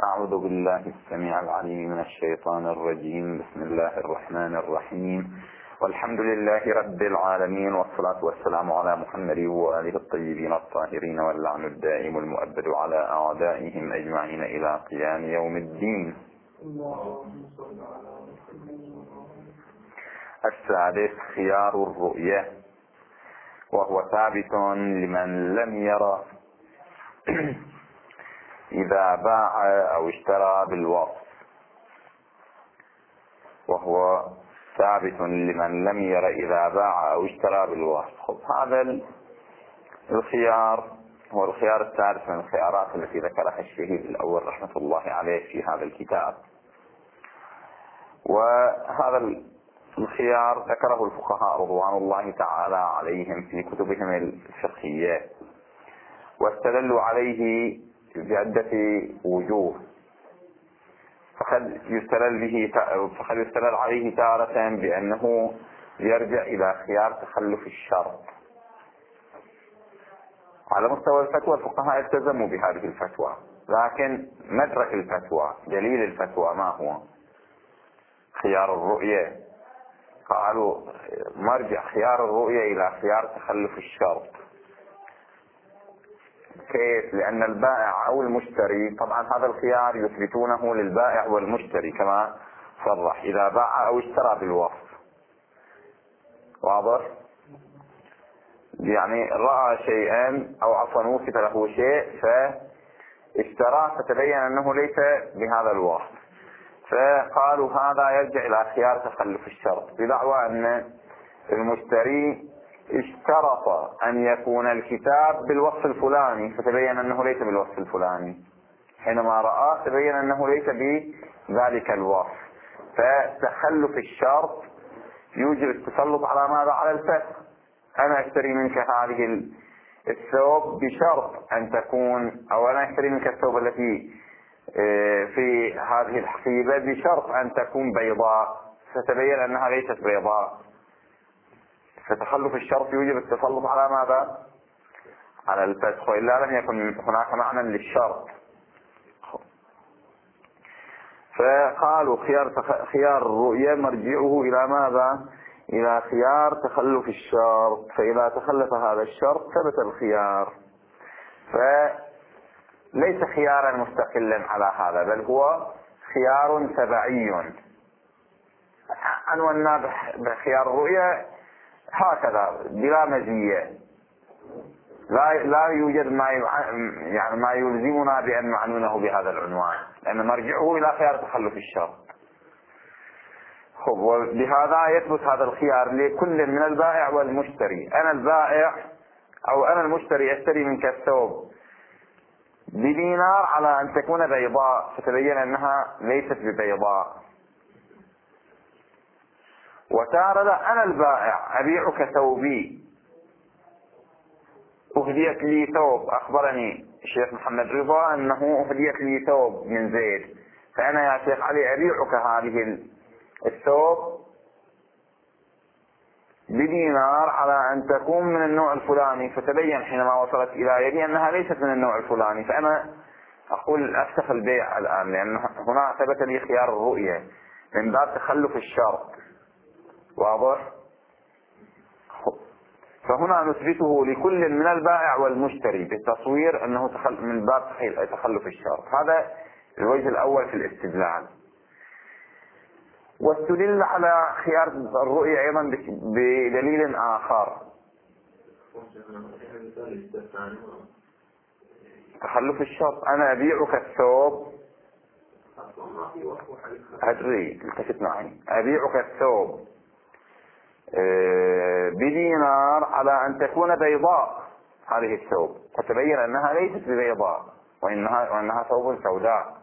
أعوذ بالله السميع العليم من الشيطان الرجيم. بسم الله الرحمن الرحيم، والحمد لله رب العالمين، والصلاة والسلام على محمد وآله الطيبين الطاهرين، واللعن الدائم المؤبد على أعدائهم أجمعين إلى قيام يوم الدين. السادس خيار الرؤية، وهو ثابت لمن لم يرى إذا باع أو اشترى بالوصف، وهو ثابت لمن لم ير إذا باع أو اشترى بالوصف. هذا الخيار هو الخيار الثالث من الخيارات التي ذكرها الشهيد الأول رحمة الله عليه في هذا الكتاب. وهذا الخيار ذكره الفقهاء رضوان الله تعالى عليهم في كتبهم الفقهية، واستدلوا عليه بعدة وجوه. فقد يستدل عليه تارة بأنه يرجع إلى خيار تخلف الشرط. على مستوى الفتوى الفقهاء التزموا بهذه الفتوى، لكن مدرك الفتوى، دليل الفتوى ما هو؟ خيار الرؤية. قالوا مرجع خيار الرؤية إلى خيار تخلف الشرط. كيف؟ لأن البائع أو المشتري، طبعا هذا الخيار يثبتونه للبائع والمشتري كما صرح، إذا باع أو اشترى بالوصف. واضح؟ يعني رأى شيئا أو عفوا وصف له شيء فاشتراه فتبين أنه ليس بهذا الوصف، فقالوا هذا يرجع إلى خيار تخلف الشرط، بدعوى أن المشتري اشترط أن يكون الكتاب بالوصف الفلاني فتبين أنه ليس بالوصف الفلاني، حينما رآه تبين أنه ليس بذلك الوصف. فتخلف الشرط يوجب التسلط على ماذا؟ على الفسخ. أنا أشتري منك هذه الثوب بشرط أن تكون، أو أنا أشتري منك الثوب التي في هذه الحقيبة بشرط أن تكون بيضاء، فتبين أنها ليست بيضاء. فتخلف الشرط يوجب التسلط على ماذا؟ على الفسخ، وإلا لم يكن هناك معنى للشرط. فقالوا خيار الرؤية مرجعه إلى ماذا؟ إلى خيار تخلف الشرط، فإذا تخلف هذا الشرط ثبت الخيار. فليس خيارا مستقلا على هذا، بل هو خيار تبعي. عنونا بخيار الرؤية هكذا بلا مزية، لا يوجد ما يلزمنا بأن نعنونه بهذا العنوان، لأن مرجعه إلى خيار تخلف الشرط. وبهذا يثبت هذا الخيار لكل من البائع والمشتري. أنا البائع أو أنا المشتري أشتري منك الثوب بدينار على أن تكون بيضاء، فتبين أنها ليست ببيضاء. وتارة أنا البائع أبيعك ثوبي، أهديت لي ثوب، أخبرني الشيخ محمد رضا أنه أهديت لي ثوب من زيد، فأنا يا شيخ علي أبيعك هذه الثوب بدينار على أن تكون من النوع الفلاني، فتبين حينما وصلت إلى يدي أنها ليست من النوع الفلاني، فأنا أقول أفسخ البيع الآن، لأن هنا ثبت لي خيار الرؤية من باب تخلف الشرط. واضح؟ فهنا نثبته لكل من البائع والمشتري بالتصوير أنه من باب تخلف الشرط. هذا الوجه الأول في الاستدلال. واستدل على خيار الرؤية أيضا بدليل آخر. تخلف الشرط، أنا أبيعك الثوب، أدري التفت معي، أبيعك الثوب بدينار على أن تكون بيضاء هذه الثوب، فتبين أنها ليست ببيضاء وأنها ثوب سوداء.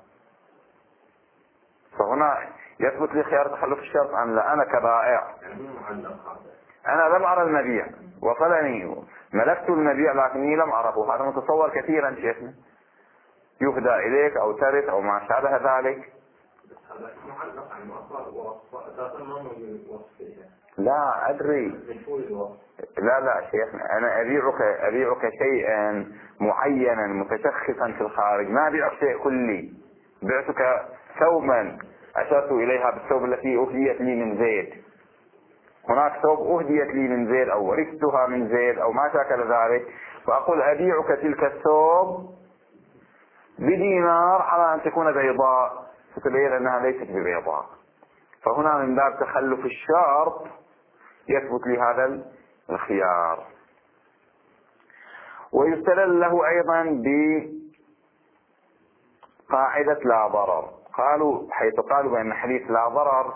فهنا يثبت لي خيار تخلف الشرط أم لا؟ أنا كبائع أنا لم أرى المبيع، وصلني ملكت المبيع لكني لم أره. هذا متصور كثيرا شيخنا، يهدى إليك أو ترث أو ما شابه ذلك. لا أدري، لا شيخنا، أنا أبيعك شيئا معينا متشخصا في الخارج، ما أبيعك شيء كلي، بعتك ثوبا أشرت إليها بالثوب التي أهديت لي من زيد، هناك ثوب أهديت لي من زيد أو ورثتها من زيد أو ما شاكل ذلك، فأقول أبيعك تلك الثوب بدينار على أن تكون بيضاء، فتبين أنها ليست ببيضاء. فهنا من باب تخلف الشرط يثبت لي هذا الخيار. ويستدل له أيضا بقاعدة لا ضرر، حيث قالوا بأن حديث لا ضرر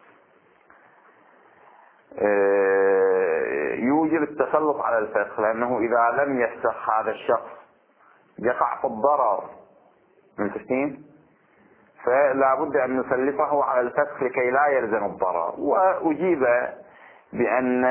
يوجب التسلط على الفسخ، لأنه إذا لم يفسخ هذا الشخص يقع في الضرر من تسليم، فلا بد أن نسلطه على الفسخ لكي لا يلزم الضرر. وأجيب بأن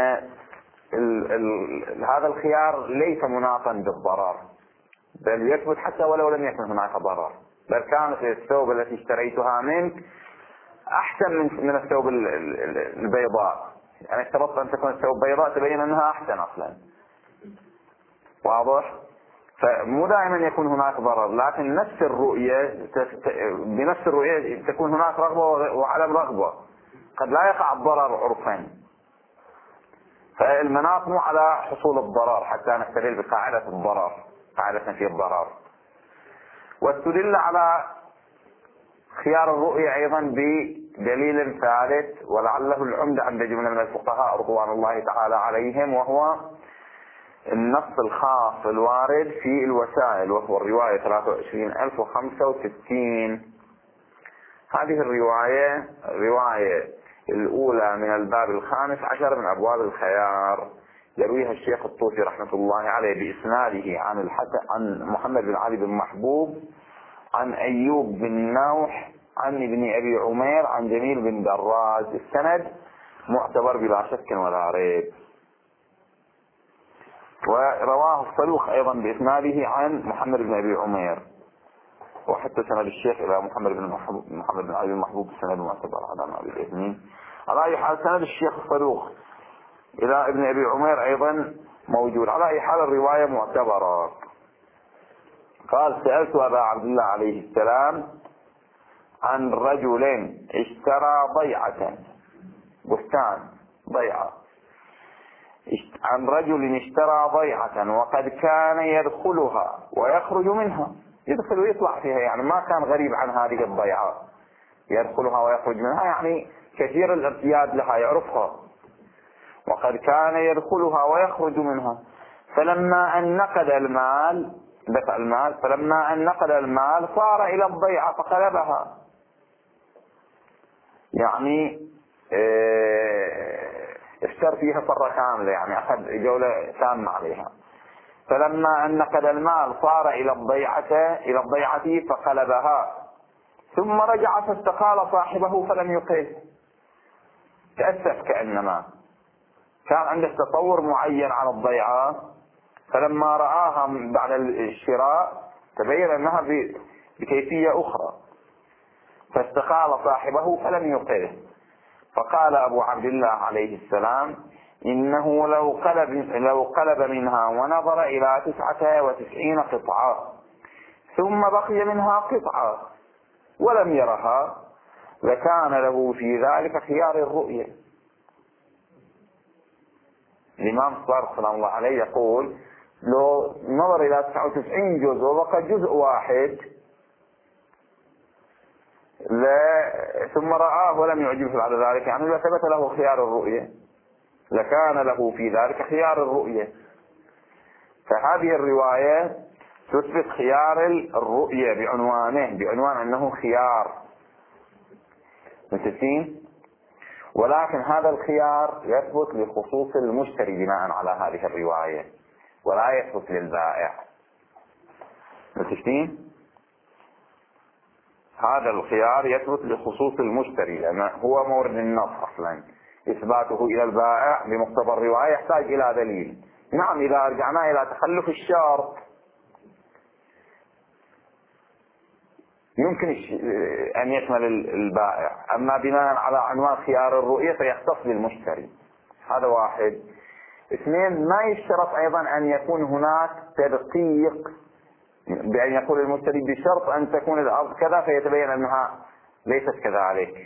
هذا الخيار ليس مناطا بالضرر، بل يثبت حتى ولو لم يكن هناك ضرر، بل كانت الثوب التي اشتريتها منك أحسن من الثوب البيضاء، يعني اشترطت أن تكون الثوب بيضاء تبين أنها أحسن أصلا، واضح؟ فمو دائما يكون هناك ضرر، لكن نفس الرؤية بنفس الرؤية تكون هناك رغبة وعدم رغبة، قد لا يقع الضرر عرفا، فالمناط مو على حصول الضرر حتى نستدل بقاعدة الضرر، قاعدة في الضرر. واستدل على خيار الرؤية أيضا بدليل ثالث ولعله العمدة عند جملة من الفقهاء رضوان الله تعالى عليهم، وهو النص الخاص الوارد في الوسائل، وهو الرواية 23065. هذه الرواية الأولى من الباب 15 من أبواب الخيار، يرويها الشيخ الطوسي رحمة الله عليه بإسناده عن محمد بن علي بن محبوب عن أيوب بن نوح عن ابن أبي عمير عن جميل بن دراز. السند معتبر بلا شك ولا ريب. ورواه الصدوق أيضا بإسناده عن محمد بن أبي عمير، وحتى سند الشيخ إلى محمد بن علي بن محبوب السند معتبر على ما بالإثنين. على أي حال سند الشيخ الصدوق إلى ابن أبي عمير أيضا موجود. على أي حال الرواية معتبرة. قال: سألت أبا عبد الله عليه السلام عن رجل اشترى ضيعة، بستان ضيعة، عن رجل اشترى ضيعة وقد كان يدخلها ويخرج منها، يدخل ويطلع فيها، يعني ما كان غريب عن هذه الضيعة، يدخلها ويخرج منها يعني كثير الارتياد لها يعرفها، وقد كان يدخلها ويخرج منها. فلما أن نقد المال دفع المال، فلما أن نقد المال صار إلى الضيعة فقلبها، يعني اشتر فيها صرة كاملة، يعني أخذ جولة تامة عليها. فلما أن نقد المال صار إلى الضيعة فقلبها، ثم رجع فاستقال صاحبه فلم يقل. تأسف، كأنما كان عنده تصور معين عن الضيعة، فلما رآها بعد الشراء تبين أنها بكيفية أخرى، فاستقال صاحبه فلم يقله. فقال أبو عبد الله عليه السلام: إنه لو قلب منها ونظر إلى 99 قطعة ثم بقي منها قطعة ولم يرها لكان له في ذلك خيار الرؤية. الإمام الصادق سلام الله عليه يقول: لو نظر إلى 99 جزء وبقى جزء واحد ثم رآه ولم يعجبه بعد ذلك، يعني لا ثبت له خيار الرؤية، لكان له في ذلك خيار الرؤية. فهذه الرواية تثبت خيار الرؤية بعنوان أنه خيار متفقين، ولكن هذا الخيار يثبت لخصوص المشتري بناء على هذه الرواية، ولا يثبت للبائع. متفقين؟ هذا الخيار يثبت لخصوص المشتري، لأن هو مورد النص أصلا، إثباته إلى البائع بمقتضى الرواية يحتاج إلى دليل. نعم، إذا رجعنا إلى تخلف الشرط يمكن أن يشمل البائع، أما بناء على عنوان خيار الرؤية فيختص بالمشتري. هذا واحد. اثنين، ما يشترط أيضا أن يكون هناك تدقيق بأن يقول المشتري بشرط أن تكون الأرض كذا، فيتبين أنها ليست كذلك.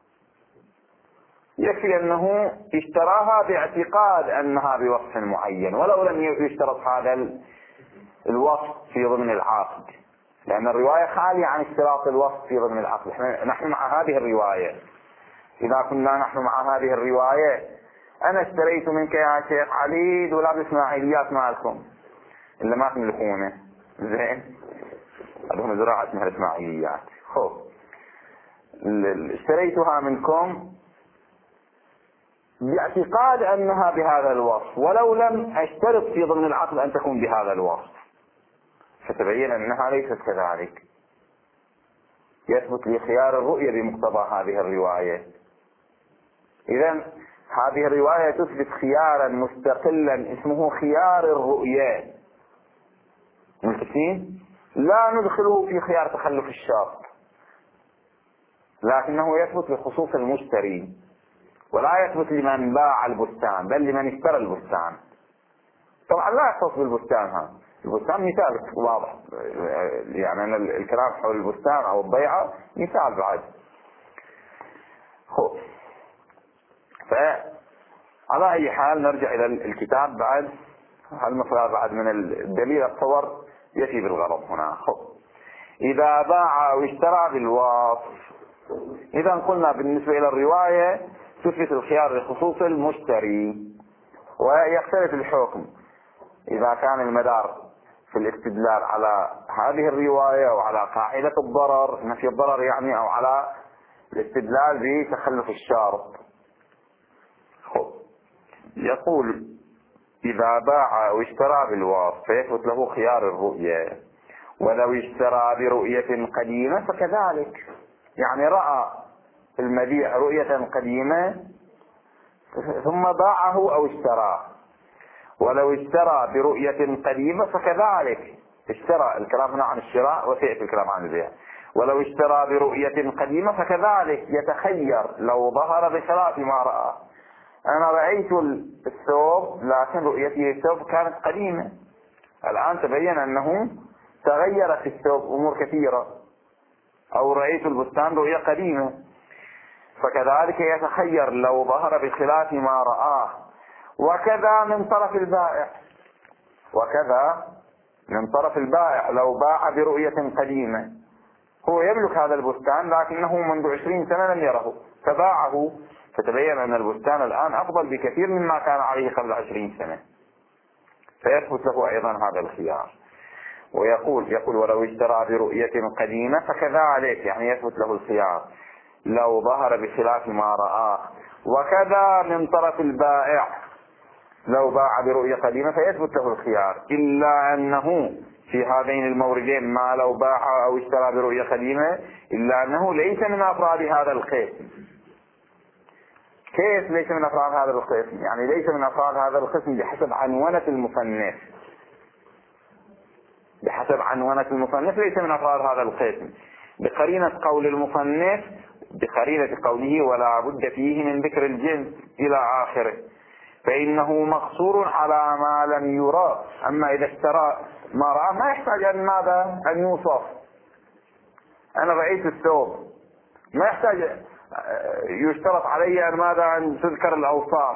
يكفي أنه اشتراها باعتقاد أنها بوصف معين، ولو لم يشترط هذا الوصف في ضمن العقد، لأن الرواية خالية عن اشتراط الوصف في ضمن العقد. نحن مع هذه الرواية. إذا كنا نحن مع هذه الرواية، أنا اشتريت منك يا شيخ علي دولاب إسماعيليات مالكم إلا ما تملكونه، زين، هذهم زراعة اسمها الإسماعيليات. اشتريتها منكم باعتقاد أنها بهذا الوصف، ولو لم أشترط في ضمن العقد أن تكون بهذا الوصف، فتبين أنها ليست كذلك. يثبت لي خيار الرؤية بمقتضى هذه الرواية. إذن هذه الرواية تثبت خيارا مستقلا اسمه خيار الرؤية، ملتفين؟ لا ندخله في خيار تخلف الشرط، لكنه يثبت بخصوص المشتري، ولا يثبت لمن باع البستان بل لمن اشترى البستان. طبعا لا يختص بالبستان، هذا البستان مثال واضح، يعني الكلام حول البستان أو الضيعة مثال بعد. فعلى أي حال نرجع إلى الكتاب بعد. المفروض بعد من الدليل الصور يفي بالغرض هنا. إذا باع أو اشترى بالوصف، إذا قلنا بالنسبة إلى الرواية تثبت الخيار لخصوص المشتري، ويختلف الحكم إذا كان المدار في الاستدلال على هذه الرواية أو على قاعدة الضرر، نفي الضرر يعني، أو على الاستدلال بتخلف الشارط. يقول إذا باع أو اشترى بالوصف فيثبت له خيار الرؤية، ولو اشترى برؤية قديمة فكذلك، يعني رأى المبيع رؤية قديمة ثم باعه أو اشتراه. ولو اشترى برؤية قديمة فكذلك، اشترى، الكلام هنا عن الشراء وسيأتي الكلام عن البيع. ولو اشترى برؤية قديمة فكذلك يتخير لو ظهر بخلاف ما رأى. أنا رأيت الثوب لكن رؤيتي الثوب كانت قديمة، الآن تبين أنه تغيرت في الثوب أمور كثيرة. أو رأيت البستان رؤية قديمة، فكذلك يتخير لو ظهر بخلاف ما رآه. وكذا من طرف البائع، وكذا من طرف البائع لو باع برؤية قديمة، هو يملك هذا البستان لكنه منذ 20 سنة لم يره فباعه، فتبين أن البستان الآن أفضل بكثير مما كان عليه قبل 20 سنة، فيثبت له أيضا هذا الخيار. ويقول ولو اشترى برؤية قديمة فكذلك، يعني يثبت له الخيار لو ظهر بخلاف ما رآه. وكذا من طرف البائع لو باع برؤية قديمة فيثبت له الخيار، إلا أنه في هذين الموردين ما لو باع أو اشترى برؤية قديمة، إلا أنه ليس من أفراد هذا القسم. كيف ليس من أفراد هذا القسم؟ يعني ليس من أفراد هذا القسم بحسب عنونة المصنف، بحسب عنونة المصنف ليس من أفراد هذا القسم، بقرينة قول المصنف، بقرينة قوله ولا بد فيه من ذكر الجنس إلى آخره، فإنه مقصور على ما لم يرى. أما إذا اشترى ما رأى ما يحتاج أن ماذا أن يوصف. أنا رأيت الثوب، ما يحتاج يشترط علي أن ماذا أن تذكر الأوصاف.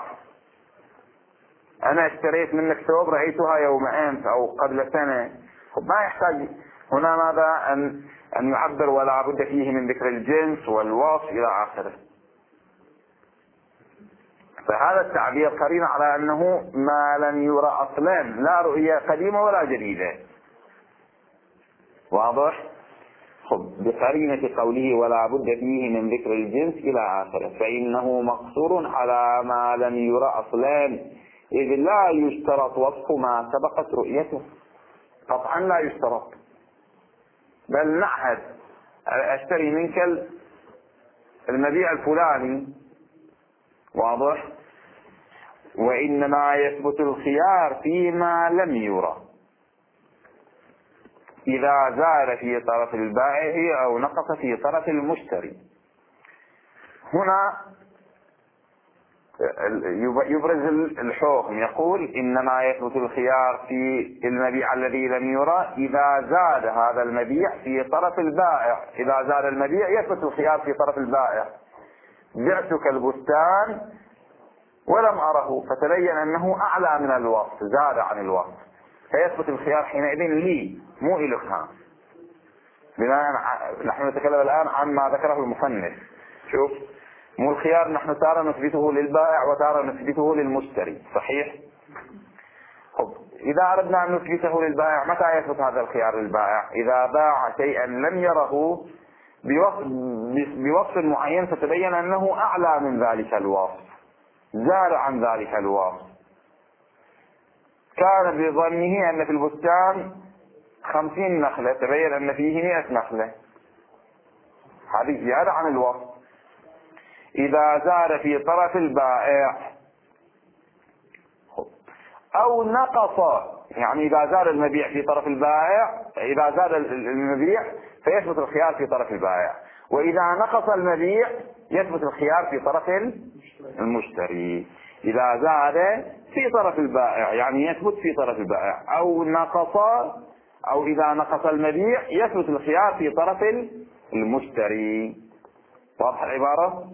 أنا اشتريت منك ثوب رأيتها يوم أمس أو قبل سنة، ما يحتاج هنا ماذا أن يعبر ولا بد فيه من ذكر الجنس والوصف إلى آخره. فهذا التعبير قرين على أنه ما لم يرى أصلا، لا رؤية قديمة ولا جديدة. واضح؟ بقرينة قوله ولا بد فيه من ذكر الجنس إلى آخره، فإنه مقصور على ما لم يرى أصلا، إذ لا يشترط وصف ما سبقت رؤيته. قطعا لا يشترط، بل نعهد أشتري منك المبيع الفلاني. واضح؟ وإنما يثبت الخيار فيما لم يرى، إذا زاد في طرف البائع أو نقص في طرف المشتري. هنا يبرز الحكم، يقول إنما يثبت الخيار في المبيع الذي لم يرى إذا زاد هذا المبيع في طرف البائع. إذا زاد المبيع يثبت الخيار في طرف البائع. بعتك البستان ولم أره فتبين أنه أعلى من الوصف، زاد عن الوصف، فيثبت الخيار حينئذ لي مو إلك. نحن نتكلم الآن عن ما ذكره المصنف. شوف، مو الخيار نحن تارة نثبته للبائع وتارة نثبته للمشتري، صحيح؟ خب، إذا أردنا أن نثبته للبائع متى يثبت هذا الخيار للبائع؟ إذا باع شيئا لم يره بوصف معين فتبين أنه أعلى من ذلك الوصف، زاد عن ذلك الوصف. كان بظنه أن في البستان 50 نخلة، تبين أن فيه 100 نخلة، هذه زيادة عن الوصف. إذا زاد في طرف البائع أو نقص، يعني إذا زاد المبيع في طرف البائع، إذا زاد المبيع فيثبت الخيار في طرف البائع، وإذا نقص المبيع يثبت الخيار في طرف المشتري. إذا زاد في طرف البائع يعني يثبت في طرف البائع، أو نقص، أو إذا نقص المبيع يثبت الخيار في طرف المشتري. واضح العبارة؟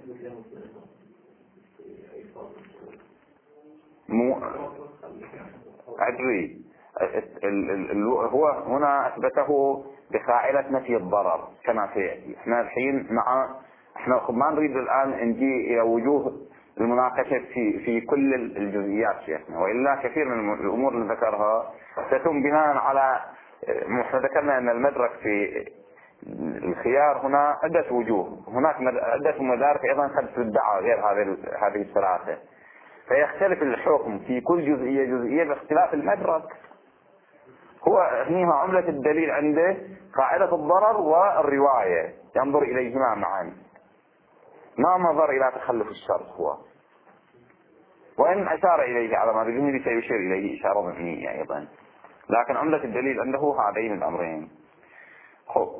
أدري هو هنا أثبته بقاعدة نفي الضرر كما سيأتي. احنا الحين احنا ما نريد الآن نجي إلى وجوه المناقشة في كل الجزئيات شيخنا، وإلا كثير من الأمور اللي ذكرها ستتم بناء على، احنا ذكرنا أن المدرك في الخيار هنا عدة وجوه، هناك عدة مدارك أيضا قد تدعى غير هذه الثلاثة، فيختلف الحكم في كل جزئية باختلاف المدرك. هو هنا عملة الدليل عنده قاعدة الضرر والرواية، ينظر إليهما معا، ما نظر إلى تخلف الشرط هو، وإن أشار إليه على ما بذهنه سيشير إليه إشارة ضمنية أيضا، لكن عملة الدليل عنده هذين الأمرين. خب،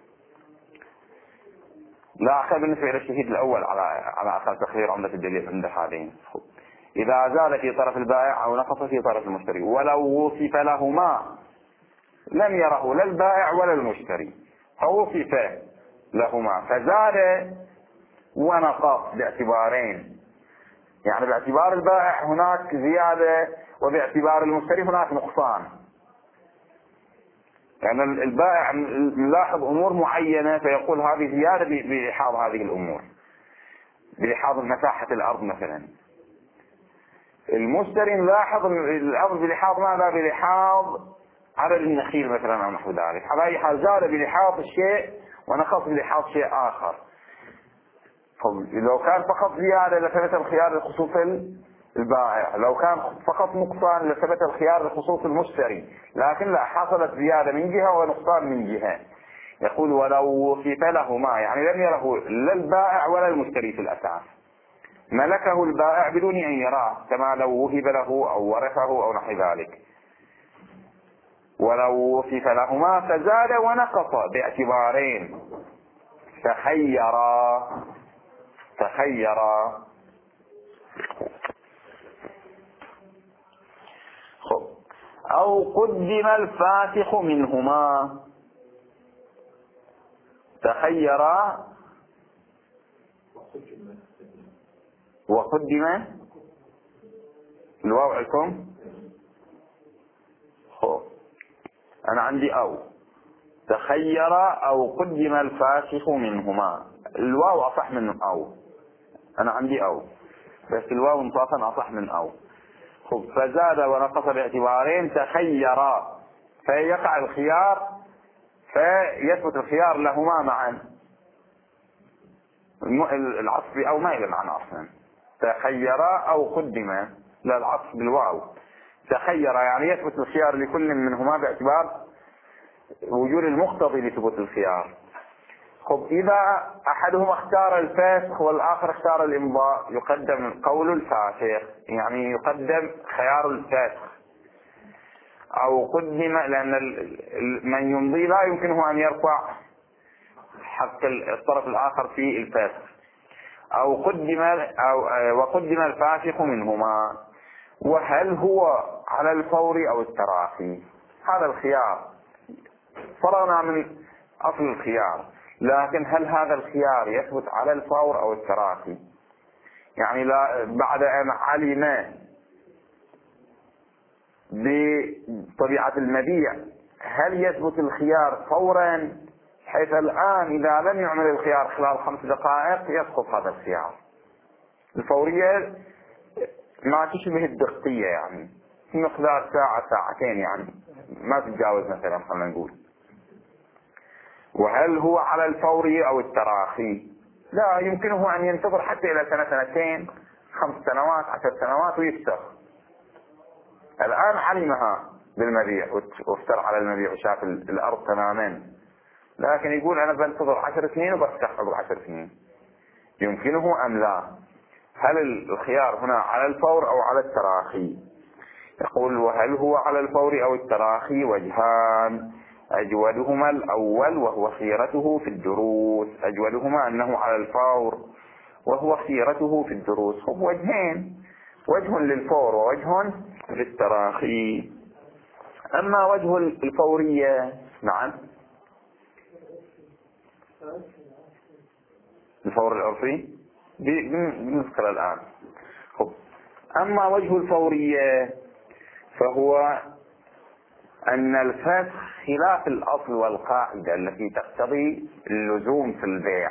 لا أخذ بالنسبة إلى الشهيد الأول على أساس تخيير عملة الدليل عند هذين. إذا زاد في طرف البائع أو نقص في طرف المشتري ولو وصف لهما لم يره لا البائع ولا المشتري، فوصف لهما فزاد ونقص باعتبارين، يعني باعتبار البائع هناك زيادة وباعتبار المشتري هناك نقصان. يعني البائع نلاحظ أمور معينة فيقول هذه زيادة بلحاظ هذه الأمور، بلحاظ مساحة الأرض مثلا. المشتري نلاحظ الأرض بلحاظ ماذا؟ بلحاظ عدد النخيل مثلا أو نحو ذلك. على أي حال زاد بلحاظ الشيء ونقص بلحاظ شيء آخر. لو كان فقط زيادة لثبت الخيار لخصوص البائع، لو كان فقط نقصان لثبت الخيار لخصوص المشتري، لكن لا، حصلت زيادة من جهة ونقصان من جهة. يقول ولو وصف لهما، يعني لم يره لا البائع ولا المشتري في الأساس، ملكه البائع بدون أن يراه، كما لو وهب له أو ورثه أو نحو ذلك. ولو وصف لهما فزاد ونقص باعتبارين، تخيرا. أو قدم الفاسخ منهما، تخيرا وقدم الواو عندكم. أنا عندي أو تخير أو قدم الفاسخ منهما، الواو أصح من أو، أنا عندي أو بس الواو انصافا أصح من أو. فزاد ونقص باعتبارين، تخيرا فيقع الخيار، فيثبت الخيار لهما معا. العطف أو ما إلى معنى أصلا، تخيرا أو قدم، لا العطف بالواو. تخيرا يعني يثبت الخيار لكل منهما باعتبار وجود المقتضي لثبوت الخيار. إذا أحدهما اختار الفاسخ والآخر اختار الإمضاء يقدم قول الفاسخ، يعني يقدم خيار الفاسخ. أو قدم، لأن من يمضي لا يمكنه أن يرفع حق الطرف الآخر في الفاسخ. وقدم الفاسق منهما. وهل هو على الفور أو التراخي؟ هذا الخيار فرغنا من أصل الخيار، لكن هل هذا الخيار يثبت على الفور أو التراخي؟ يعني بعد أن علم بطبيعة المبيع هل يثبت الخيار فورا، حيث الآن إذا لم يعمل الخيار خلال 5 دقائق يسقط هذا الخيار؟ الفورية ما تشبه الدقية، يعني في مقدار ساعة ساعتين، يعني ما تتجاوز مثلا، خلينا نقول. وهل هو على الفور أو التراخي؟ لا، يمكنه أن ينتظر حتى إلى 1 2 5 سنوات 10 سنوات ويفسخ. الآن علمها بالمبيع وافتر على المبيع وشاف الأرض تماما، لكن يقول أنا بنتظر 10 سنين وبفتح قبل 10 سنين. يمكنه أم لا؟ هل الخيار هنا على الفور أو على التراخي؟ يقول وهل هو على الفور أو التراخي وجهان، أجودهما الأول وهو خيرته في الدروس. أجودهما أنه على الفور وهو خيرته في الدروس. هم وجهين، وجه للفور ووجه للتراخي. أما وجه الفورية، نعم، الفور العرفي بنذكر الآن. أما وجه الفورية فهو أن الفسخ خلاف الأصل والقاعدة التي تقتضي اللزوم في البيع.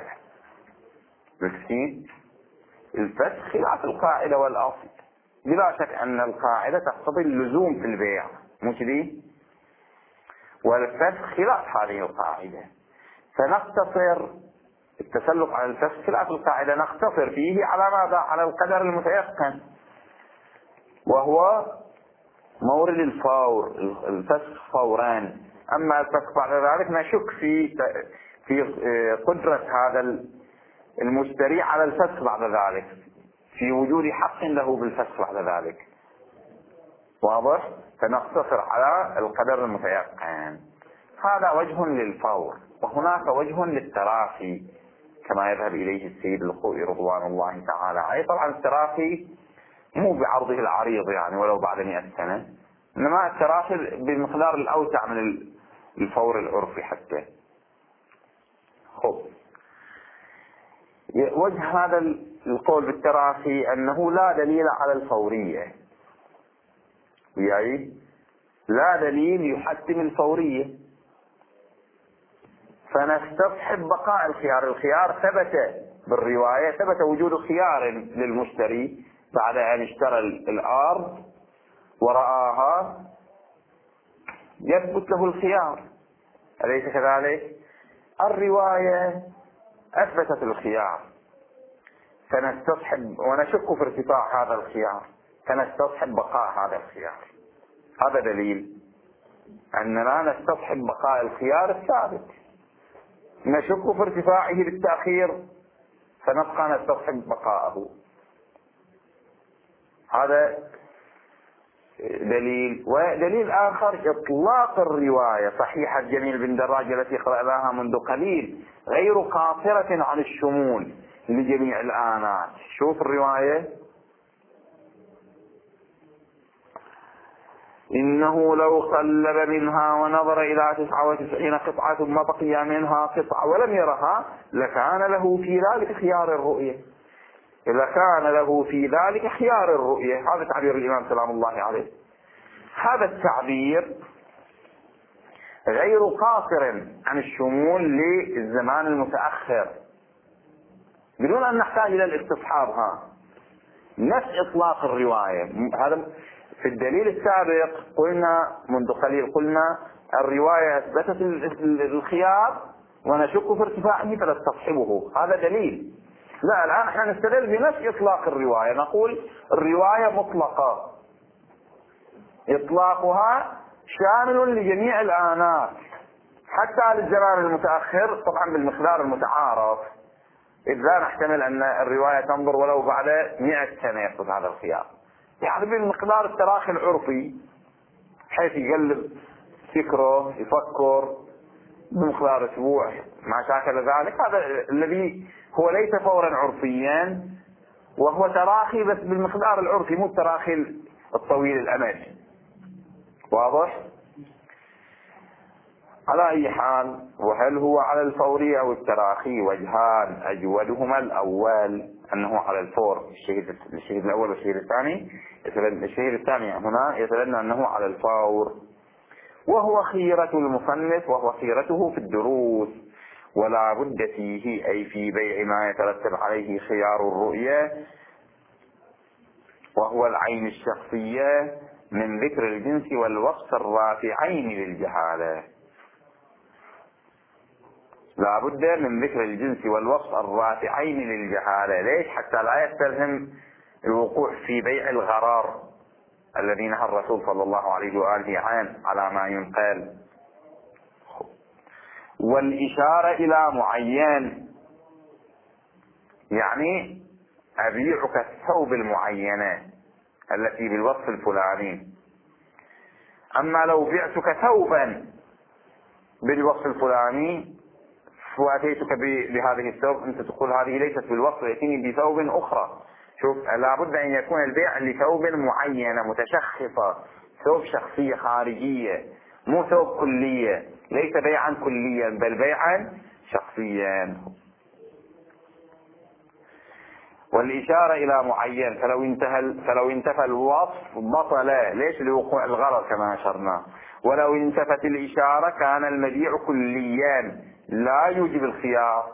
الفسخ خلاف القاعدة والأصل، بلا شك أن القاعدة تقتضي اللزوم في البيع، مش دي؟ والفسخ خلاف هذه القاعدة، فنقتصر التسلق على الفسخ خلاف القاعدة، نقتصر فيه على ماذا؟ على القدر المتيقن، وهو مورد الفور، الفسخ فوران. أما الفسخ بعد ذلك نشك في قدرة هذا المشتري على الفسخ بعد ذلك، في وجود حق له بالفسخ بعد ذلك. واضح؟ فنقتصر على القدر المتيقن. هذا وجه للفور. وهناك وجه للتراخي كما يذهب إليه السيد الخوئي رضوان الله تعالى عليه. طبعا التراخي مو بعرضه العريض يعني ولو بعد 100 سنة، إنما التراخي بمقدار الأوسع من الفور العرفي حتى. وجه هذا القول بالتراخي أنه لا دليل على الفورية، يعني لا دليل يحتم الفورية، فنستصحب بقاء الخيار. الخيار ثبت بالرواية، ثبت وجود خيار للمشتري بعد أن اشترى الأرض ورآها، يثبت له الخيار، أليس كذلك؟ الرواية أثبتت الخيار، فنستصحب ونشك في ارتفاع هذا الخيار، فنستصحب بقاء هذا الخيار. هذا دليل أننا نستصحب بقاء الخيار الثابت، نشك في ارتفاعه بالتأخير فنبقى نستصحب بقاءه. هذا دليل. ودليل آخر إطلاق الرواية صحيحة جميل بن دراج التي قرأناها منذ قليل غير قاصرة عن الشمول لجميع الآنات. شوف الرواية: إنه لو قلب منها ونظر إلى 99 قطعة ثم بقي منها قطعة ولم يرها لكان له في ذلك خيار الرؤية. إذا كان له في ذلك خيار الرؤية، هذا تعبير الإمام سلام الله عليه. هذا التعبير غير قاصر عن الشمول للزمان المتأخر بدون أن نحتاج إلى الاستصحاب. نفس إطلاق الرواية. هذا في الدليل السابق قلنا منذ قليل، قلنا الرواية أثبتت الخيار ونشك في ارتفاعه فنستصحبه، هذا دليل. لا، الآن احنا نستدل بنفس إطلاق الرواية، نقول الرواية مطلقة، إطلاقها شامل لجميع الآنات حتى للزمان المتأخر، طبعا بالمقدار المتعارف، إذ لا نحتمل أن الرواية تنظر ولو بعد 100 سنة يحدث هذا الخيار، يعني بالمقدار التراخي العرفي، حيث يقلب فكره، يفكر، بمقدار أسبوع ما شاكل ذلك، هذا الذي هو ليس فورا عرفيا، وهو تراخي بس بالمقدار العرفي، مو التراخي الطويل الأمد. واضح؟ على أي حال، وهل هو على الفور أو التراخي وجهان، أجودهما الأول أنه على الفور، الشهيد الأول والشهيد الثاني. الشهيد الثاني هنا يتبنى أنه على الفور، وهو خيرة المصنف وهو خيرته في الدروس، ولا بد فيه أي في بيع ما يترتب عليه خيار الرؤية وهو العين الشخصية من ذكر الجنس والوصف الرافعين للجهالة. لا بد من ذكر الجنس والوصف الرافعين للجهالة. ليش؟ حتى لا يستلهم الوقوع في بيع الغرار الذي نهى الرسول صلى الله عليه وآله عنه على ما ينقل. والإشارة إلى معين، يعني أبيعك الثوب المعينة التي بالوصف الفلاني. أما لو بعتك ثوبا بالوصف الفلاني وأتيتك بهذه الثوب، أنت تقول هذه ليست بالوصف، يأتيني بثوب أخرى. شوف، لابد أن يكون البيع لثوب معينة متشخصة، ثوب شخصية خارجية، مو ثوب كلية، ليس بيعا كليا بل بيعا شخصيا. والإشارة إلى معين، فلو انتفى الوصف بطل، ليش؟ لوقوع الغرض كما أشرنا. ولو انتفت الإشارة كان المبيع كليا لا يوجب الخيار،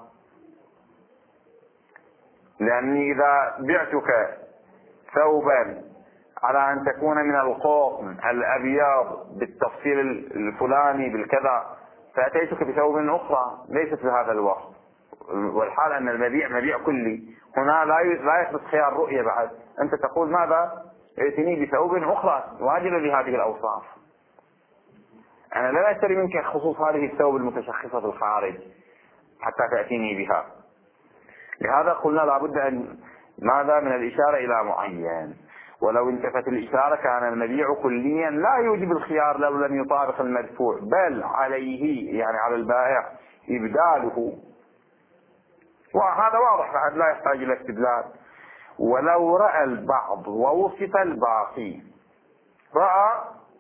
لأني إذا بعتك ثوبا على أن تكون من القطن الأبيض بالتفصيل الفلاني بالكذا، فأتيتك بثوب أخرى ليست بهذا الوصف، والحال أن المبيع مبيع كلي، هنا لا يثبت خيار رؤية بعد. أنت تقول ماذا؟ ائتني بثوب أخرى واجبة بهذه الأوصاف، أنا لا أشتري منك خصوص هذه الثوب المتشخصة في الخارج حتى تأتيني بها. لهذا قلنا لابد أن ماذا؟ من الإشارة إلى معين. ولو انتفت الإشارة كان المبيع كليا لا يوجب الخيار لو لم يطابق المدفوع، بل عليه يعني على البائع إبداله، وهذا واضح بعد لا يحتاج إلى استدلال. ولو رأى البعض ووصف الباقي، رأى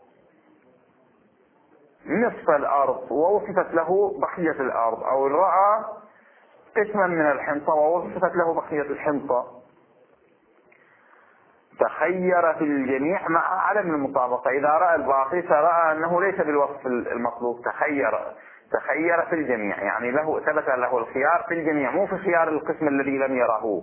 نصف الأرض ووصفت له بقية الأرض، أو رأى قسما من الحنطة ووصفت له بقية الحنطة، تخير في الجميع مع عدم المطابقة. إذا رأى الباقي فرأى أنه ليس بالوصف المطلوب، تخير في الجميع، يعني ثبت له الخيار في الجميع، مو في خيار القسم الذي لم يره،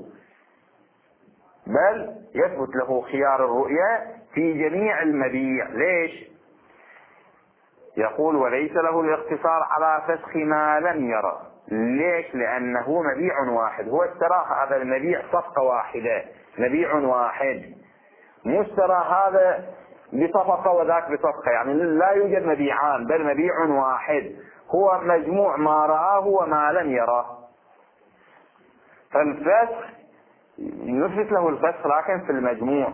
بل يثبت له خيار الرؤية في جميع المبيع. ليش؟ يقول وليس له الاقتصار على فسخ ما لم يرى. ليش؟ لأنه مبيع واحد، هو اشترى هذا المبيع صفقة واحدة، مبيع واحد، مو اشترى هذا بصفقة وذاك بصفقة، يعني لا يوجد مبيعان بل مبيع واحد، هو مجموع ما رآه وما لم يرى. فالفسخ يثبت له الفسخ لكن في المجموع.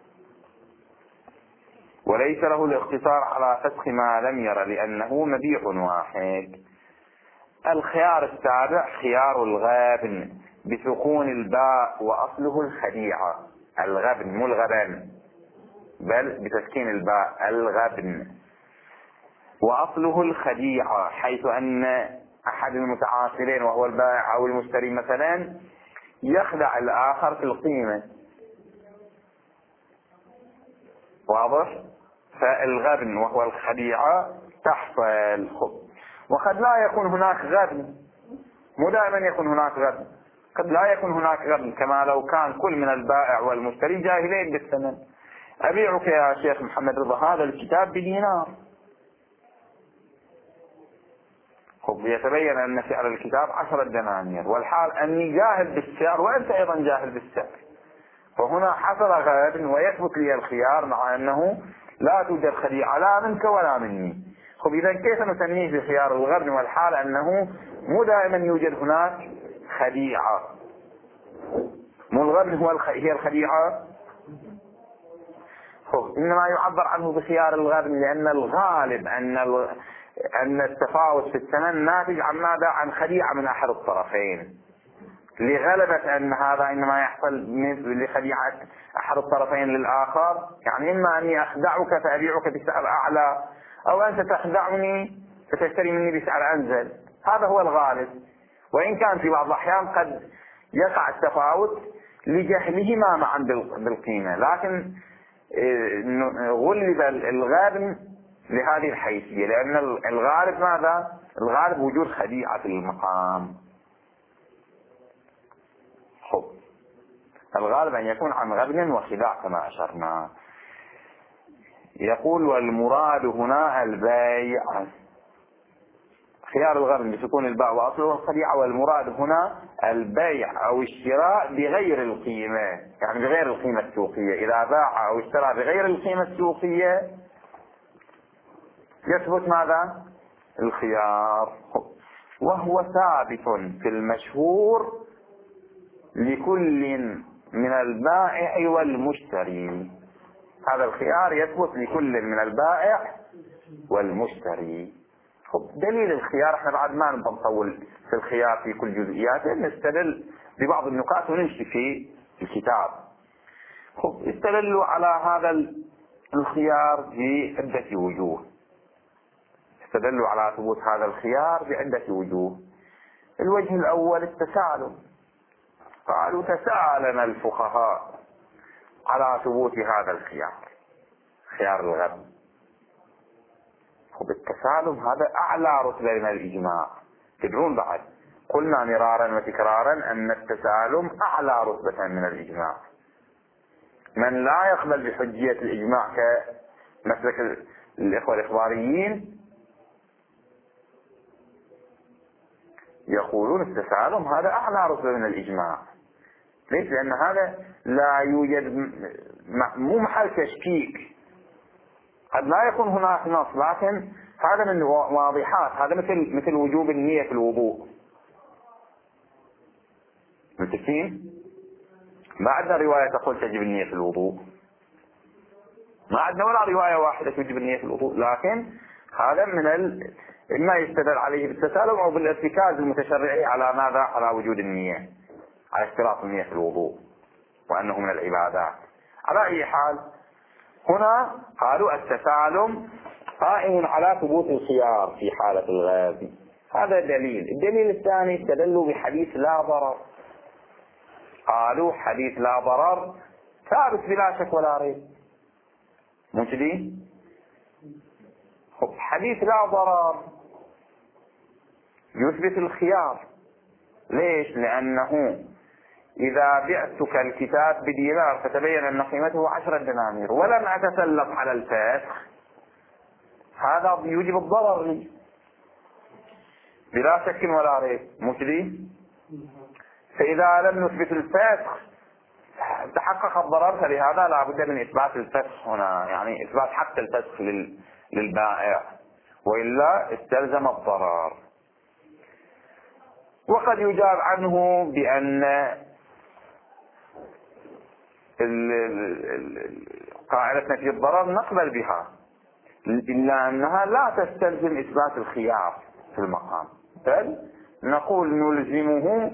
وليس له الاقتصار على فسخ ما لم يرى لأنه مبيع واحد. الخيار السابع خيار الغابن بسكون الباء وأصله الخديعة. الغبن مو الغبن، بل بتسكين الباء، الغبن، وأصله الخديعة، حيث أن أحد المتعاقدين وهو البائع أو المشتري مثلا يخدع الآخر في القيمة. واضح؟ فالغبن وهو الخديعة تحصل. وقد لا يكون هناك غبن، مو دائما يكون هناك غبن، قد لا يكون هناك غبن، كما لو كان كل من البائع والمشتري جاهلين بالثمن. أبيعك يا شيخ محمد رضا هذا الكتاب بدينار، يتبين أن سعر الكتاب 10 دنانير، والحال أني جاهل بالسعر وأنت أيضا جاهل بالسعر، فهنا حصل غبن ويثبت لي الخيار مع أنه لا توجد خديعة لا منك ولا مني. إذا كيف نسميه بخيار الغبن والحال أنه مو دائما يوجد هناك خديعة؟ مو الغبن هي الخديعة؟ إنما يعبر عنه بخيار الغبن لأن الغالب أن أن التفاوت في الثمن ناتج عن ماذا؟ عن خديعة من أحد الطرفين، لغلبة أن هذا إنما يحصل لخديعة أحد الطرفين للآخر، يعني إما أني أخدعك فأبيعك بسعر أعلى، أو أنت تخدعني فتشتري مني بسعر أنزل. هذا هو الغالب، وإن كان في بعض الأحيان قد يقع التفاوت لجهلهما معا بالقيمة، لكن غلب الغالب لهذه الحيثية، لأن الغالب ماذا؟ الغالب وجود خديعة في المقام. الغالب أن يكون عن غبن وخداع كما أشرنا. يقول والمراد هنا البيع، خيار الغبن بسكون الباء وأصله الخديعة، والمراد هنا البيع أو الشراء بغير القيمة، يعني بغير القيمة السوقية. إذا باع أو اشترى بغير القيمة السوقية يثبت ماذا؟ الخيار، وهو ثابت في المشهور لكل من البائع والمشتري. هذا الخيار يثبت لكل من البائع والمشتري. دليل الخيار، احنا بعد ما نطول في الخيار في كل جزئياته، نستدل ببعض النقاط ونمشي في الكتاب. استدلوا على هذا الخيار بعدة وجوه. استدلوا على ثبوت هذا الخيار بعدة وجوه. الوجه الأول التسالم، قالوا تسالم الفقهاء على ثبوت هذا الخيار، خيار الغبن. التسالم هذا أعلى رتبة من الإجماع. تدرون بعد قلنا مرارا وتكرارا أن التسالم أعلى رتبة من الإجماع. من لا يقبل بحجية الإجماع كمسلك الإخوة الإخباريين يقولون التسالم هذا أعلى رتبة من الإجماع. ليش؟ لأن هذا لا يوجد، مو محل تشكيك. قد لا يكون هناك نص، لكن هذا من واضحات. هذا مثل وجوب النية في الوضوء. متفقين؟ ما عندنا رواية تقول تجب النية في الوضوء، ما عندنا ولا رواية واحدة تجب النية في الوضوء، لكن هذا من إما يستدل عليه بالتسالم أو بالارتكاز المتشرعي على ماذا؟ على وجود النية، على اشتراط النية في الوضوء وأنه من العبادات. على أي حال هنا قالوا التسالم قائم على ثبوت الخيار في حالة الغاب. هذا دليل. الدليل الثاني استدلوا بحديث لا ضرر. قالوا حديث لا ضرر ثابت بلا شك ولا ريب. مش دي؟ حديث لا ضرر يثبت الخيار. ليش؟ لأنه إذا بعتك الكتاب بدينار فتبين أن قيمته 10 دنانير ولم أتسلط على الفسخ، هذا يوجب الضرر لي بلا شك ولا ريب. مش دي؟ فإذا لم نثبت الفسخ تحقق الضرر، فلهذا لا بد من إثبات الفسخ هنا، يعني إثبات حق الفسخ للبائع، وإلا استلزم الضرر. وقد يجاب عنه بأن قاعدة في الضرر نقبل بها، إلا أنها لا تستلزم إثبات الخيار في المقام، بل نقول نلزمه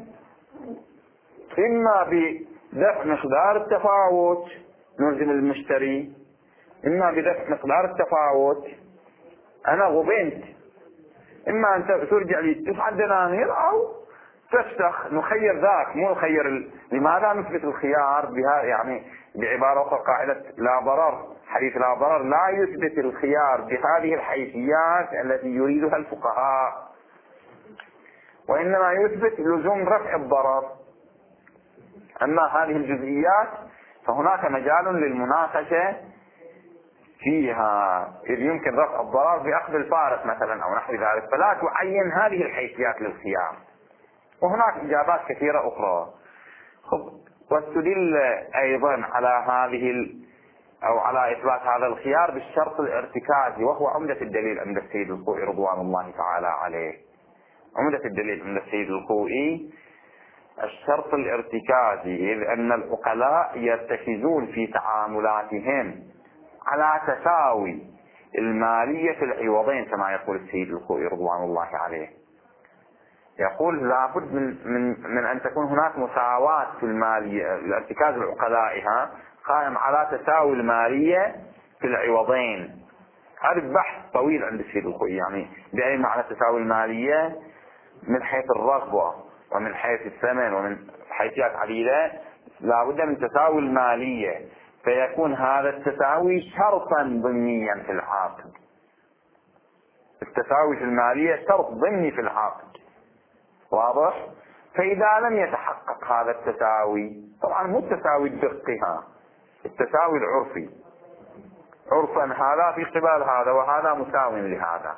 إما بدفع مقدار التفاوت، نلزم المشتري إما بدفع مقدار التفاوت، أنا غبنت، إما أن ترجع لي 9 دنانير أو تفسخ، نخير ذاك مو نخير. لماذا نثبت الخيار بها؟ يعني بعبارة أخرى قاعدة لا ضرر، حديث لا ضرر لا يثبت الخيار بهذه الحيثيات التي يريدها الفقهاء، وإنما يثبت لزوم رفع الضرر. أما هذه الجزئيات فهناك مجال للمناقشة فيها، إذ يمكن رفع الضرر بأخذ الفارق مثلا أو نحو ذلك، فلا تعين هذه الحيثيات للخيار. وهناك إجابات كثيرة أخرى. واستدل أيضا على أو على إثبات هذا الخيار بالشرط الارتكازي، وهو عمدة الدليل عند السيد الخوئي رضوان الله تعالى عليه. عمدة الدليل عند السيد الخوئي الشرط الارتكازي، إذ أن العقلاء يرتكزون في تعاملاتهم على تساوي المالية في العوضين كما يقول السيد الخوئي رضوان الله عليه. يقول لابد من أن تكون هناك مساواة في المالية، الارتكاز العقلائها قائم على تساوي المالية في العوضين. هذا بحث طويل عند السيد الخوئي، يعني بأي معنى تساوي المالية من حيث الرغبة ومن حيث الثمن ومن حيثيات عديدة. لابد من تساوي المالية، فيكون هذا التساوي شرطا ضمنيا في العقد. التساوي في المالية شرط ضمني في العقد، واضح؟ فإذا لم يتحقق هذا التساوي، طبعا مو التساوي الدقيقة، التساوي العرفي، عرفا هذا في قبال هذا وهذا مساو لهذا،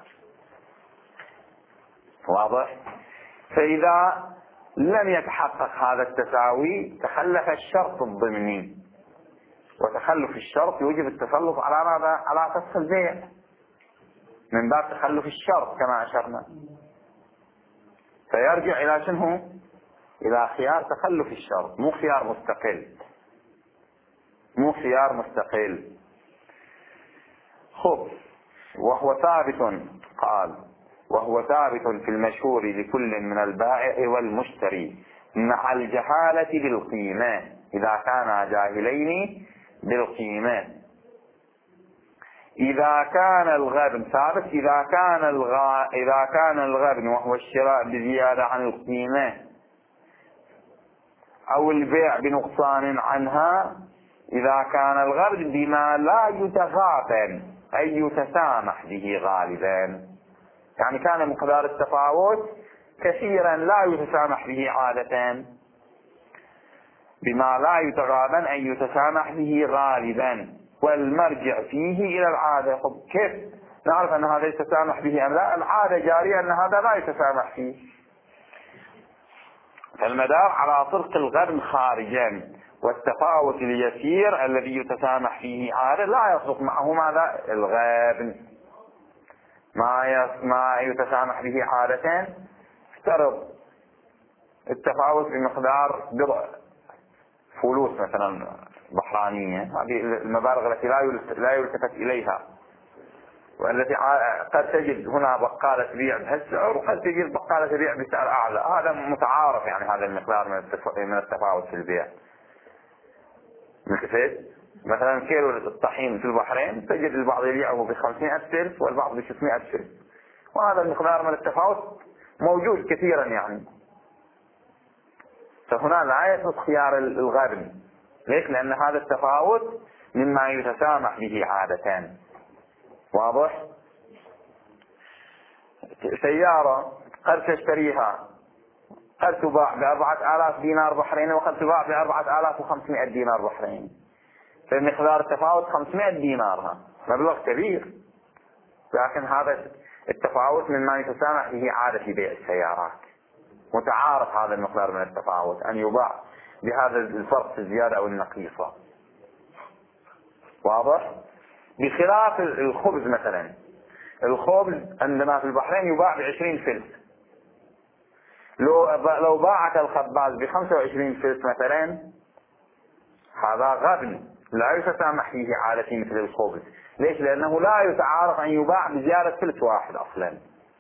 واضح؟ فإذا لم يتحقق هذا التساوي تخلف الشرط الضمني، وتخلف الشرط يوجب التسلط على ماذا؟ على فسخ البيع من باب تخلف الشرط كما أشرنا. فيرجع إلى شنو؟ إلى خيار تخلف الشرط، مو خيار مستقل، مو خيار مستقل. خب، وهو ثابت، قال وهو ثابت في المشهور لكل من البائع والمشتري مع الجهالة بالقيمة إذا كانا جاهلين بالقيمة. إذا كان الغبن ثابت إذا كان الغبن وهو الشراء بزيادة عن القيمة أو البيع بنقصان عنها، إذا كان الغبن بما لا يتغابن أي يتسامح به غالبا، يعني كان مقدار التفاوت كثيرا لا يتسامح به عادة، بما لا يتغابن أن يتسامح به غالبا، والمرجع فيه إلى العادة. كيف نعرف أن هذا يتسامح به أم لا؟ العادة جارية أن هذا لا يتسامح فيه. فالمدار على طرق الغبن خارجا، والتفاوت اليسير الذي يتسامح فيه عادة لا يصدق معه ماذا؟ الغبن. ما يتسامح به عادة، افترض التفاوت بمقدار بضع فلوس مثلا بحرانية، هذه المبالغ التي لا يلتفت إليها، والتي قد تجد هنا بقالة تبيع بهالسعر وقد تجد بقالة تبيع بسعر أعلى، هذا متعارف، يعني هذا المقدار من التفاوت في البيع. مثلا كيلو الطحين في البحرين تجد البعض يبيعه ب500 سلف والبعض ب600 سلف، وهذا المقدار من التفاوت موجود كثيرا يعني. فهنا لا يثبت خيار الغبن. ليش؟ لأن هذا التفاوت مما يتسامح به عادة، واضح؟ سيارة قد تشتريها قد تباع ب4,000 دينار بحريني وقد تباع ب4,500 دينار بحريني، فمقدار التفاوت 500 دينار، مبلغ كبير، لكن هذا التفاوت مما يتسامح به عادة في بيع السيارات، متعارف هذا المقدار من التفاوت أن يباع بهذا الفرق في الزيادة أو النقيصة، واضح؟ بخلاف الخبز مثلا، الخبز عندنا في البحرين يباع ب20 فلس، لو باعك الخباز ب25 فلس مثلا، هذا غبن لا يتسامح فيه عادة مثل الخبز. ليش؟ لأنه لا يتعارف أن يباع بزيادة فلس واحد أصلا،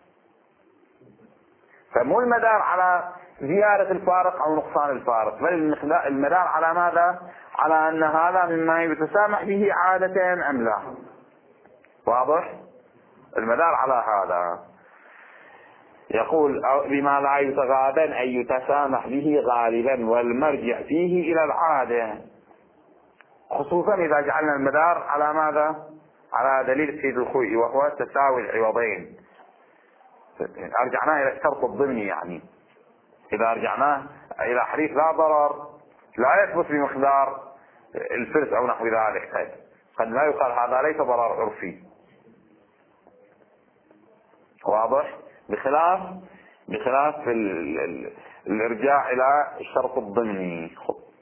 فمو المدار على زيادة الفارق أو نقصان الفارق، بل المدار على ماذا؟ على أن هذا مما يتسامح به عادة أم لا، واضح؟ المدار على هذا. يقول بما لا يتغابن أن يتسامح به غالبا، والمرجع فيه إلى العادة، خصوصا إذا جعلنا المدار على ماذا؟ على دليل السيد الخوئي وهو تساوي العوضين. أرجعناه إلى الشرط الضمني، يعني إذا رجعناه إلى حديث لا ضرر لا يثبت بمقدار الفلس أو نحو ذلك، قد لا يقال هذا ليس ضرر عرفي، واضح؟ بخلاف الارجاع إلى الشرط الضمني.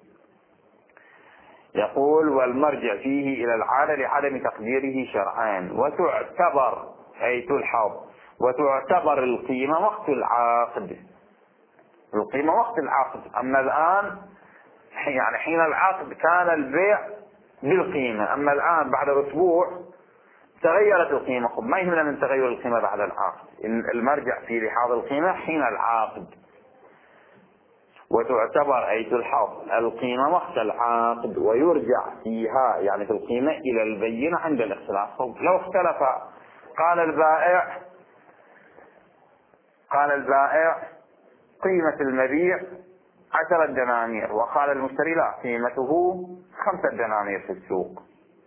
يقول والمرجع فيه إلى العادة لعدم تقديره شرعان، وتعتبر أي تلحظ وتعتبر القيمة وقت العقد، القيمة وقت العقد. أما الآن يعني حين العقد كان البيع بالقيمة، أما الآن بعد أسبوع تغيرت القيمة. خب ما يهمنا من تغير القيمة بعد العقد، المرجع في لحاظ القيمة حين العقد، وتعتبر أي تلحظ القيمة وقت العقد، ويرجع فيها يعني في القيمة إلى البينة عند الاختلاف. خب لو اختلف قال البائع قيمة المبيع 10 دنانير، وقال المشتري لا قيمته 5 دنانير في السوق.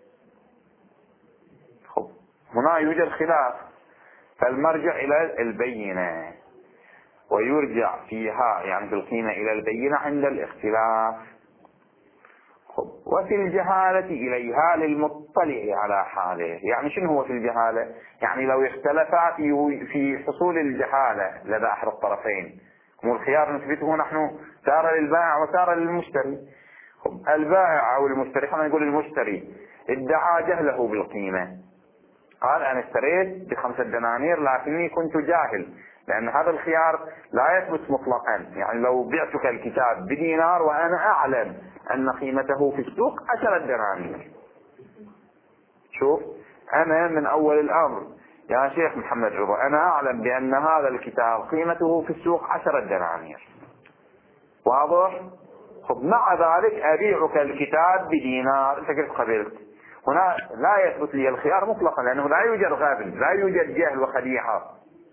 خب هنا يوجد خلاف، فالمرجع إلى البينة، ويرجع فيها يعني في القيمة إلى البينة عند الاختلاف. خب وفي الجهالة إليها للمطلع على حاله. يعني شنو هو في الجهالة؟ يعني لو اختلفا في حصول الجهالة لدى أحد الطرفين، والخيار نثبته نحن تارة للبائع وتارة للمشتري. خب البائع أو المشتري، خلينا نقول المشتري، ادعى جهله بالقيمة، قال أنا اشتريت ب5 دنانير لكني كنت جاهل، لأن هذا الخيار لا يثبت مطلقا. يعني لو بعتك الكتاب بدينار وأنا أعلم أن قيمته في السوق 10 دنانير، شوف أنا من أول الأمر يا شيخ محمد رضا أنا أعلم بأن هذا الكتاب قيمته في السوق 10 دنانير، واضح؟ خب مع ذلك أبيعك الكتاب بدينار، أنت قلت قبلت، هنا لا يثبت لي الخيار مطلقا، لأنه لا يوجد غابن، لا يوجد جهل وخديعة.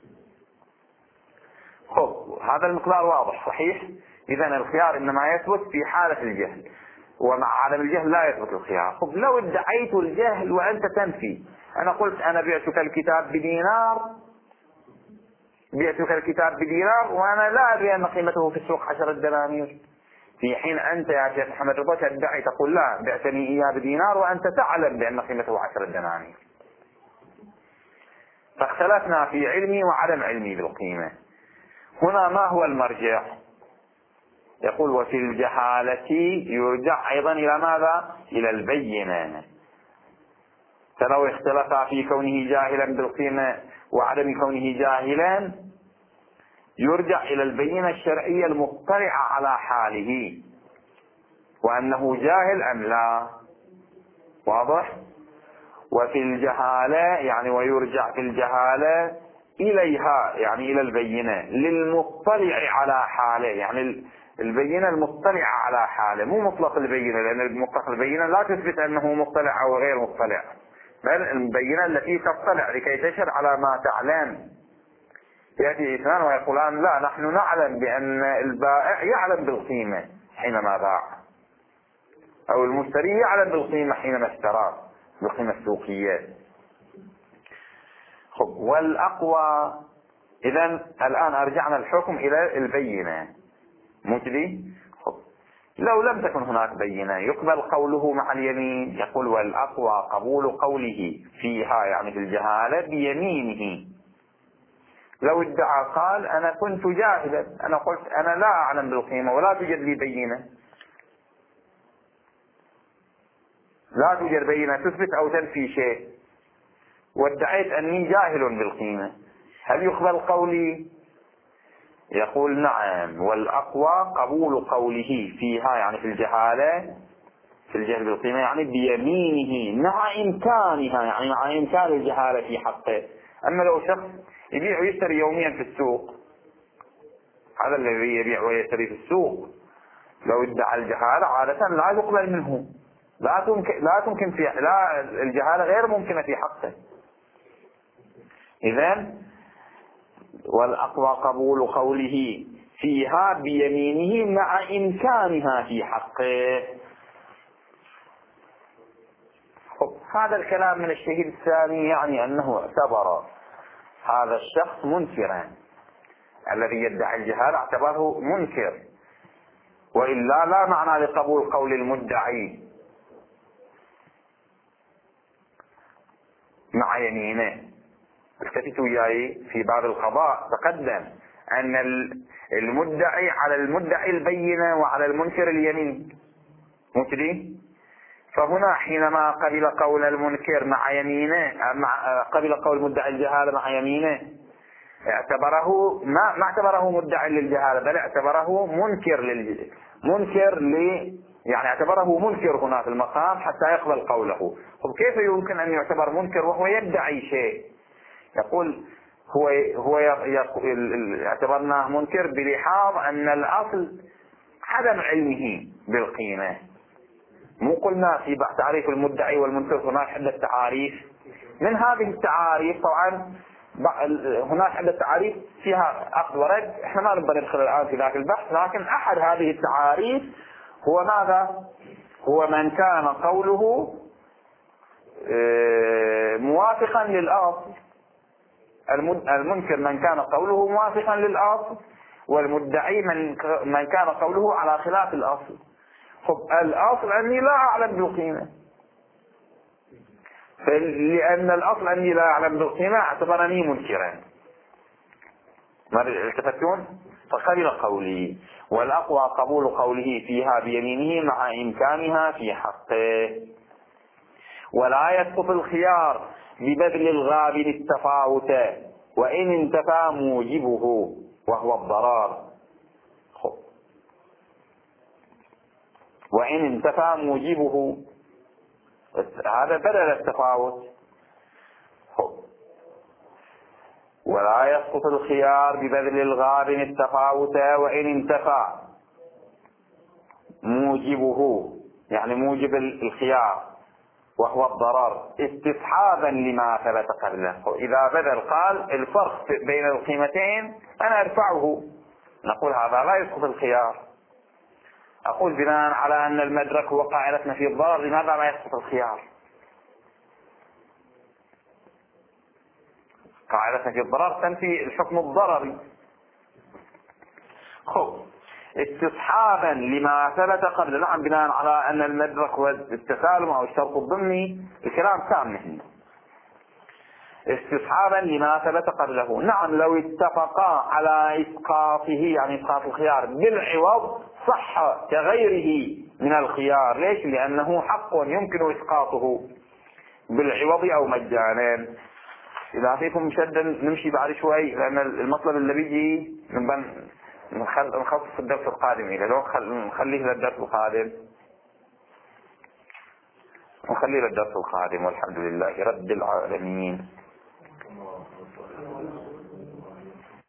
خب هذا المقدار واضح صحيح؟ إذا الخيار إنما يثبت في حالة الجهل، ومع عدم الجهل لا يثبت الخيار. خب لو ادعيت الجهل وأنت تنفي، أنا قلت أنا بعتك الكتاب بدينار وأنا لا أدري أن قيمته في السوق 10 دنانير، في حين أنت يا شيخ محمد رضا تدعي تقول لا بعتني إياه بدينار وأنت تعلم بأن قيمته 10 دنانير. فاختلفنا في علمي وعدم علمي بالقيمة. هنا ما هو المرجع؟ يقول وفي الجهالة يرجع أيضا إلى ماذا؟ إلى البينة. فلو اختلف في كونه جاهلا بالقيمة وعدم كونه جاهلا يرجع إلى البينة الشرعية المطلعة على حاله وأنه جاهل أم لا، واضح؟ وفي الجهالة يعني ويرجع في الجهالة إليها يعني إلى البينة للمطلع على حاله، يعني البينة المطلعة على حاله، مو مطلق البينة، لأن مطلق البينة لا تثبت أنه مطلع أو غير مطلع، بل البينة التي تطلع لكي تشهد على ما تعلم. يأتي اثنان ويقولان لا نحن نعلم بأن البائع يعلم بالقيمة حينما باع، أو المشتري يعلم بالقيمة حينما اشترى بالقيمة السوقية. خب والأقوى، إذا الآن أرجعنا الحكم إلى البينة مجدي. خب لو لم تكن هناك بينة يقبل قوله مع اليمين. يقول والأقوى قبول قوله فيها يعني في الجهالة بيمينه. لو ادعى قال أنا كنت جاهلا، أنا قلت أنا لا أعلم بالقيمة ولا توجد لي بينة، لا توجد بينة تثبت أو تنفي شيء، وادعيت أني جاهل بالقيمة، هل يقبل قولي؟ يقول نعم، والأقوى قبول قوله فيها يعني في الجهالة، في الجهل بالقيمة يعني بيمينه مع إمكانها، يعني مع إمكان الجهالة في حقه. أما لو شخص يبيع ويشتري يوميا في السوق، هذا الذي يبيع ويشتري في السوق لو ادعى الجهالة عادة لا يقبل منه، لا تمكن في لا الجهالة غير ممكنة في حقه. إذن والأقوى قبول قوله فيها بيمينه مع إمكانها في حقه. هذا الكلام من الشهيد الثاني يعني أنه اعتبر هذا الشخص منكرا، الذي يدعي الجهالة اعتبره منكر، وإلا لا معنى لقبول قول المدعي مع يمينه. التفتوا وياي في باب القضاء تقدم أن المدعي على المدعي البينة وعلى المنكر اليمين، مو كذي؟ فهنا حينما قبل قول المنكر مع يمينه، قبل قول مدعي الجهالة مع يمينه، اعتبره ما اعتبره مدعي للجهالة، بل اعتبره منكر يعني اعتبره منكر هنا في المقام حتى يقبل قوله. طب كيف يمكن أن يعتبر منكر وهو يدعي شيء؟ يقول هو اعتبرناه منكر بلحاظ أن الأصل عدم علمه بالقيمة. مو قلنا في تعريف المدعي والمنكر هناك عدة تعاريف؟ من هذه التعاريف طبعا هناك عدة تعاريف فيها أخذ ورد، احنا ما نبغى ندخل الآن في ذاك البحث، لكن أحد هذه التعاريف هو ماذا؟ هو من كان قوله موافقا للأصل. المنكر من كان قوله موافقا للأصل، والمدعي من كان قوله على خلاف الأصل. الأصل أني لا أعلم بالقيمة، لأن الأصل أني لا أعلم بالقيمة اعتبرني منكرا. ما التفتون؟ فقبل قولي، والأقوى قبول قوله فيها بيمينه مع إمكانها في حقه. ولا يسقط الخيار ببذل الغابن التفاوت وإن انتفى موجبه وهو الضرار. وإن انتفى موجبه هذا بدل التفاوت. ولا يسقط الخيار ببذل الغابن التفاوت وإن انتفى موجبه، يعني موجب الخيار وهو الضرر، استصحابا لما ثبت قبله. إذا بذل قال الفرق بين القيمتين أنا أرفعه، نقول هذا لا يسقط الخيار. أقول بناء على أن المدرك هو قاعدتنا في الضرر، لماذا لا يسقط الخيار؟ قاعدتنا في الضرر تنفي الحكم الضرري. استصحابا لما ثبت قبل، نعم بناء على أن المدرك هو التسالم أو الشرط الضمني، الكلام تام هنا. استصحابا لما ثبت قبله، نعم لو اتفقا على إسقاطه يعني إسقاط الخيار بالعوض صح كغيره من الخيار. ليش؟ لأنه حق يمكن إسقاطه بالعوض أو مجانا. إذا فيكم مشدا نمشي بعد شوي، لأن المطلب اللي بيجي نخصص الدرس القادم إلى لو نخليه للدرس القادم، والحمد لله رب العالمين.